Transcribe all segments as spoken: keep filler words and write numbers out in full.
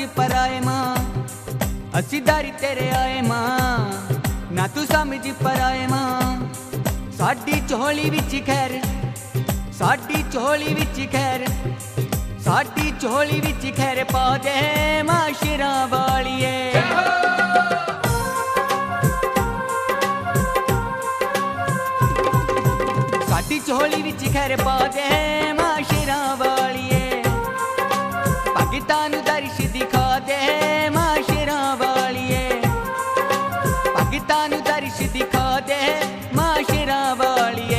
पर आए मां, असी दारी तेरे आए मां, ना तू समझ पर आए मां। साडी झोली विच खैर, साडी झोली विच खैर, साडी झोली विच खैर पा दे मां शेरां वालिए। साडी झोली विच खैर पा दे मां शेरां वालिए, भगतां नूं दर्श दिखा दे मां शेरां वालिए, भगतां नूं दर्श दिखा दे मां शेरां वालिए।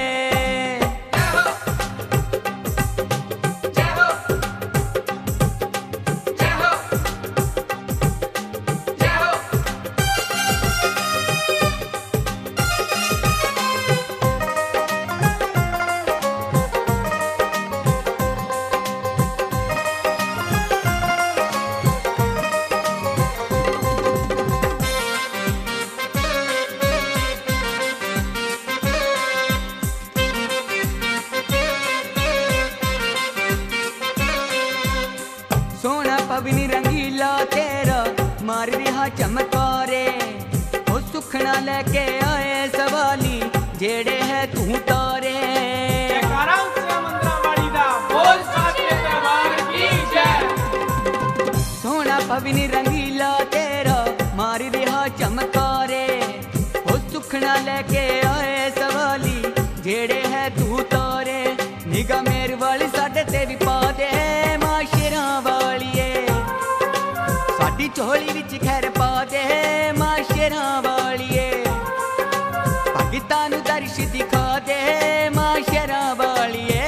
सोना पवनी रंगीला तेरा मार रहा चमकारे, ओ सुखना लेके आए सवाली जेड़े है तू तारे। सोना पवनी रंगीला तेरा मार रहा चमकारे, ओ सुखना लेके आए सवाली जेड़े है तू तारे। निगाह मेरे वाली साडे ते भी पा दे मां शेरां वालिए, साडी झोली विच खैर पा दे मां शेरां वालिए, भगतां नूं दर्श दिखा दे मां शेरां वालिए।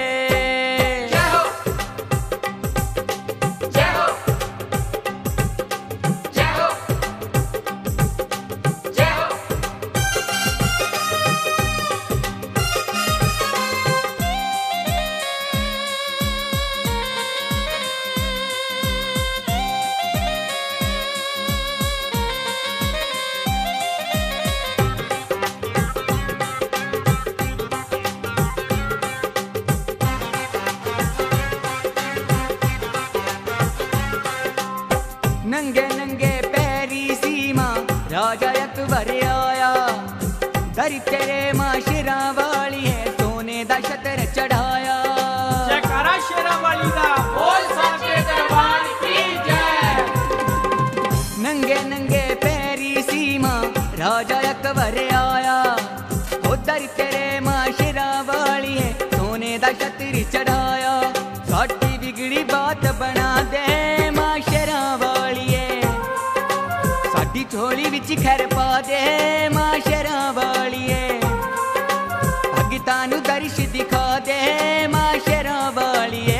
नंगे नंगे पैरी सीमा राजा अकबर आया, दर तेरे मां शेरां वाली है सोने दा छतर चढ़ाया। जयकारा शेरां वाली दा बोल साचे दरबार की जय। नंगे नंगे पैरी सीमा राजा अकबर आया, ओ दर तेरे मां शेरां वाली है सोने दा छतर चढ़ाया। साडी बिगड़ी बात बना दे मां शेरां वालिए, साडी झोली विच खैर पा दे मां शेरां वालिए, भगतां नूं दर्श दिखा दे मां शेरां वालिए।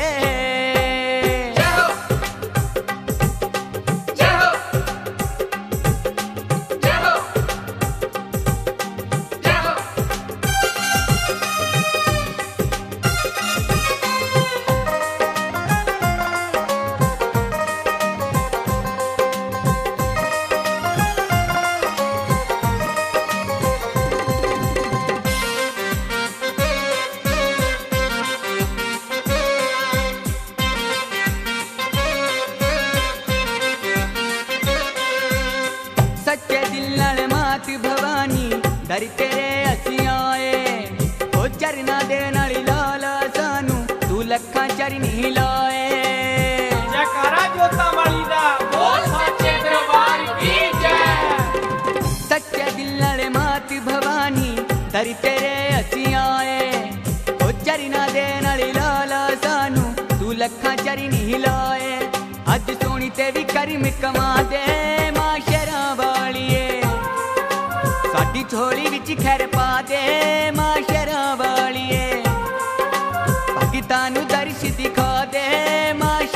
सच्चे दिल नाल मात भवानी दर तेरे असी आए, ओ चरना दे नाल लाला सानू तू लखां चरनी लाए। जयकारा जोता वाली दा बोल साचे दरबार की जय। सच्चे दिल नाल मात भवानी दर तेरे असी आए, ओ चरना दे नाल लाला सानू तू लखां चरनी लाए। अज सोनी ते भी करम कमा दे मां शेरां वालिए, साडी झोली विच खैर पा दे मां शेरां वालिए, भगतां नूं दर्श दिखा दे मां